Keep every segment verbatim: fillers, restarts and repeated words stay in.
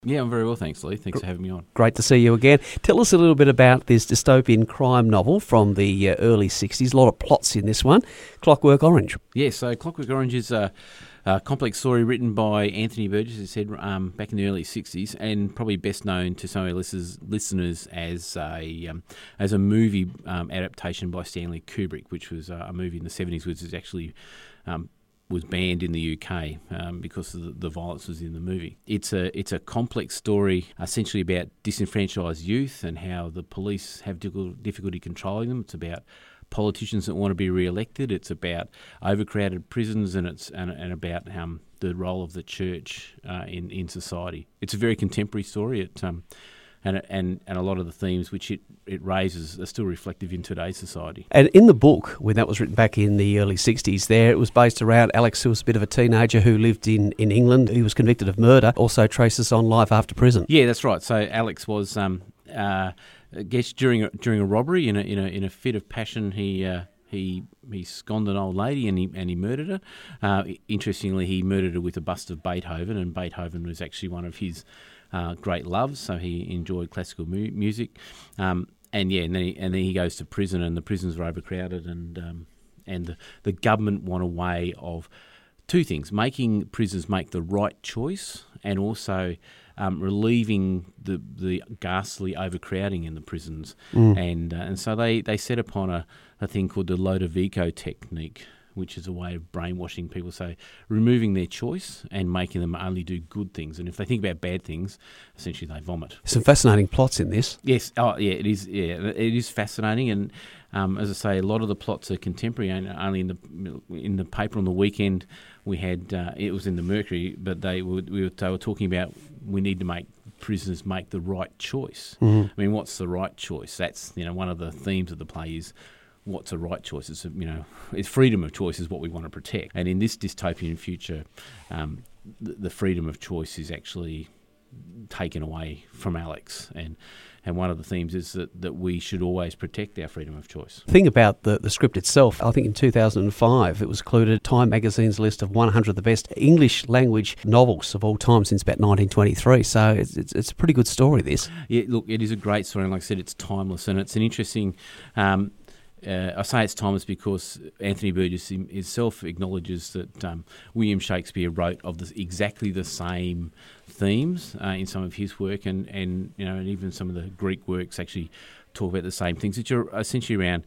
Yeah, I'm very well, thanks, Lee. Thanks for having me on. Great to see you again. Tell us a little bit about this dystopian crime novel from the uh, early sixties. A lot of plots in this one. Clockwork Orange. Yeah, so Clockwork Orange is a, a complex story written by Anthony Burgess, as I said, um, back in the early sixties, and probably best known to some of our listeners, listeners as a um, as a movie um, adaptation by Stanley Kubrick, which was uh, a movie in the seventies, which is actually um, was banned in the U K um, because of the, the violence was in the movie. It's a it's a complex story, essentially about disenfranchised youth and how the police have difficulty controlling them. It's about politicians that want to be re-elected. It's about overcrowded prisons, and it's and, and about um, the role of the church uh, in in society. It's a very contemporary story. It um, And, and and a lot of the themes which it, it raises are still reflective in today's society. And in the book, when that was written back in the early sixties, there it was based around Alex, who was a bit of a teenager who lived in, in England. He was convicted of murder, also traces on life after prison. Yeah, that's right. So Alex was, um, uh, I guess, during a, during a robbery, in a in a in a fit of passion, he. Uh, He he sconned an old lady and he and he murdered her. Uh, interestingly, he murdered her with a bust of Beethoven, and Beethoven was actually one of his uh, great loves. So he enjoyed classical mu- music, um, and yeah, and then he, and then he goes to prison, and the prisons are overcrowded, and um, and the, the government want a way of two things: making prisoners make the right choice, and also um, relieving the the ghastly overcrowding in the prisons. Mm. And uh, and so they, they set upon a, a thing called the Lodovico technique, which is a way of brainwashing people. So removing their choice and making them only do good things. And if they think about bad things, essentially they vomit. Some fascinating plots in this. Yes. Oh, yeah. It is. Yeah, it is fascinating. And um, as I say, a lot of the plots are contemporary. And only in the in the paper on the weekend, we had uh, it was in the Mercury, but they were we were they were talking about we need to make prisoners make the right choice. Mm-hmm. I mean, what's the right choice? That's you know one of the themes of the play is. What's a right choice? It's, you know, it's freedom of choice is what we want to protect. And in this dystopian future, um, the, the freedom of choice is actually taken away from Alex. And and one of the themes is that, that we should always protect our freedom of choice. The thing about the, the script itself, I think in two thousand five it was included Time magazine's list of one hundred of the best English language novels of all time since about nineteen twenty-three. So it's, it's, it's a pretty good story, this. Yeah, look, it is a great story. And like I said, it's timeless. And it's an interesting... Um, Uh, I say it's timeless because Anthony Burgess himself acknowledges that um, William Shakespeare wrote of this, exactly the same themes uh, in some of his work, and, and you know, and even some of the Greek works actually talk about the same things, which are essentially around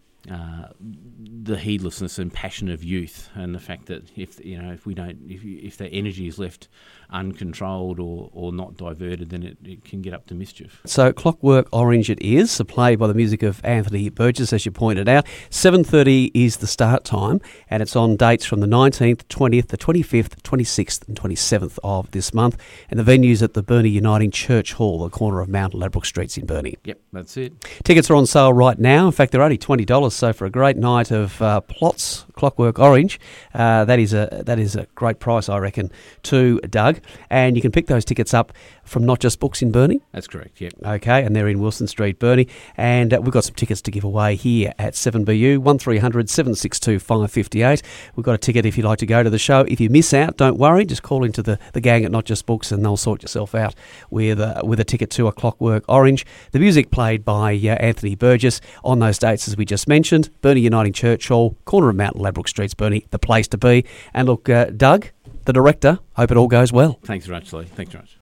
uh, the heedlessness and passion of youth, and the fact that if you know if we don't if if the energy is left uncontrolled or, or not diverted, then it, it can get up to mischief. So Clockwork Orange it is, a play by the music of Anthony Burgess, as you pointed out. seven thirty is the start time, and it's on dates from the nineteenth, twentieth, the twenty-fifth, twenty-sixth and twenty-seventh of this month, and the venue's at the Burnie Uniting Church Hall, the corner of Mount and Ladbroke Streets in Burnie. Yep, that's it. Tickets are on sale right now. In fact, they're only twenty dollars, so for a great night of uh, plots, Clockwork Orange, uh, that is a that is a great price, I reckon, to Doug. And you can pick those tickets up from Not Just Books in Burnie. That's correct, yep. Okay, and they're in Wilson Street, Burnie. And uh, we've got some tickets to give away here at seven B U, one three hundred, seven six two, five five eight. We've got a ticket if you'd like to go to the show. If you miss out, don't worry. Just call into the, the gang at Not Just Books and they'll sort yourself out with, uh, with a ticket to a Clockwork Orange. The music played by uh, Anthony Burgess on those dates, as we just mentioned. Burnie Uniting Church Hall, corner of Mount and Ladbroke Streets, Burnie, the place to be. And look, uh, Doug, the director, hope it all goes well. Thanks very much, Lee. Thanks very much.